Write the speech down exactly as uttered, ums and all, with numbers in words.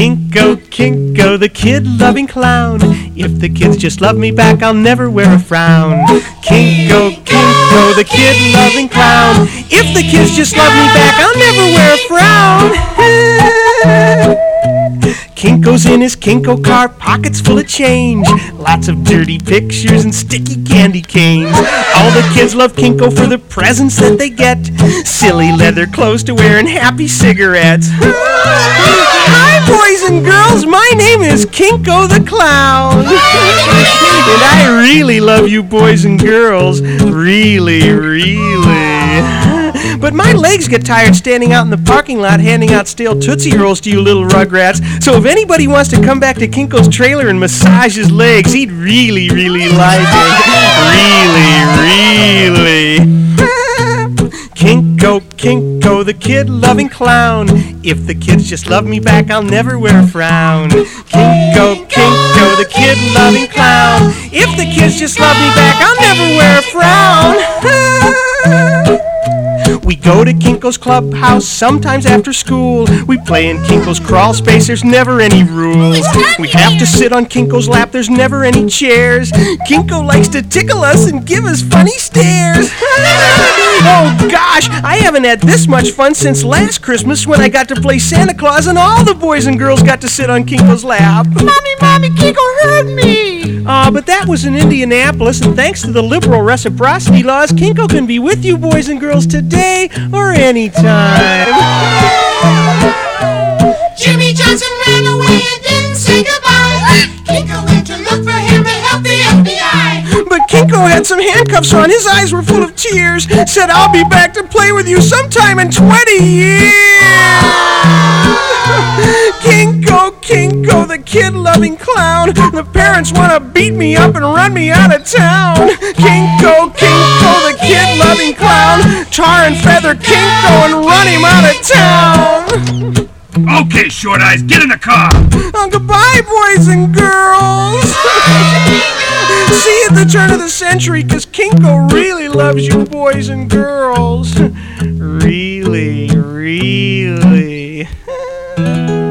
Kinko, Kinko, the kid-loving clown. If the kids just love me back, I'll never wear a frown. Kinko, Kinko, the kid-loving clown. If the kids just love me back, I'll never wear a frown. Kinko's in his Kinko car, pockets full of change. Lots of dirty pictures and sticky candy canes. All the kids love Kinko for the presents that they get. Silly leather clothes to wear and happy cigarettes. Hi, boys and girls, my name is Kinko the Clown. And I really love you boys and girls. Really, really. But my legs get tired standing out in the parking lot handing out stale Tootsie Rolls to you little rugrats. So if anybody wants to come back to Kinko's trailer and massage his legs, he'd really, really like it. Really, really. Kinko, Kinko, the kid-loving clown. If the kids just love me back, I'll never wear a frown. Kinko, Kinko, the kid-loving clown. If the kids just love me back, I'll never wear a frown. We go to Kinko's clubhouse sometimes after school. We play in Kinko's crawl space, there's never any rules. We have to sit on Kinko's lap, there's never any chairs. Kinko likes to tickle us and give us funny stares. Oh gosh, I haven't had this much fun since last Christmas when I got to play Santa Claus and all the boys and girls got to sit on Kinko's lap. Mommy, Mommy, Kinko hurt me! Aw, uh, but that was in Indianapolis, and thanks to the liberal reciprocity laws, Kinko can be with you boys and girls today or anytime. Jimmy Johnson ran away and didn't say goodbye. Kinko went to look for him and help the F B I. But Kinko had some handcuffs on, his eyes were full of tears. Said, I'll be back to play with you sometime in twenty years. Kinko, Kinko, the kid-loving clown. The parents want to beat me up and run me out of town. Kinko, Kinko, the kid-loving clown. Tar and feather Kinko and run him out of town. Okay, Short Eyes, get in the car. Oh, goodbye, boys and girls. See you at the turn of the century, because Kinko really loves you boys and girls. Really, really.